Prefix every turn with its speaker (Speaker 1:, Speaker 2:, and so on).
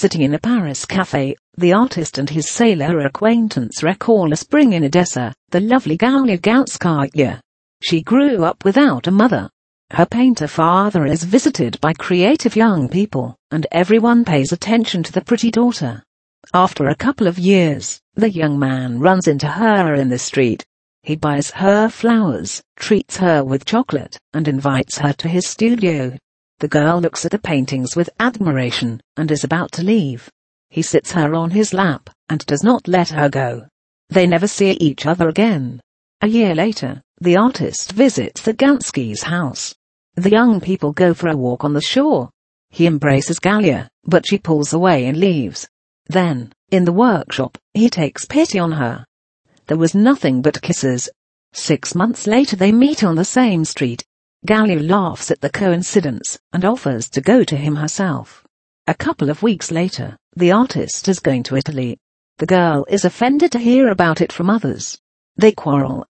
Speaker 1: Sitting in a Paris cafe, the artist and his sailor acquaintance recall a spring in Odessa, the lovely Galia Gautskaya. She grew up without a mother. Her painter father is visited by creative young people, and everyone pays attention to the pretty daughter. After a couple of years, the young man runs into her in the street. He buys her flowers, treats her with chocolate, and invites her to his studio. The girl looks at the paintings with admiration, and is about to leave. He sits her on his lap, and does not let her go. They never see each other again. A year later, the artist visits the Ganskys' house. The young people go for a walk on the shore. He embraces Galia, but she pulls away and leaves. Then, in the workshop, he takes pity on her. There was nothing but kisses. 6 months later they meet on the same street. Galia laughs at the coincidence, and offers to go to him herself. A couple of weeks later, the artist is going to Italy. The girl is offended to hear about it from others. They quarrel,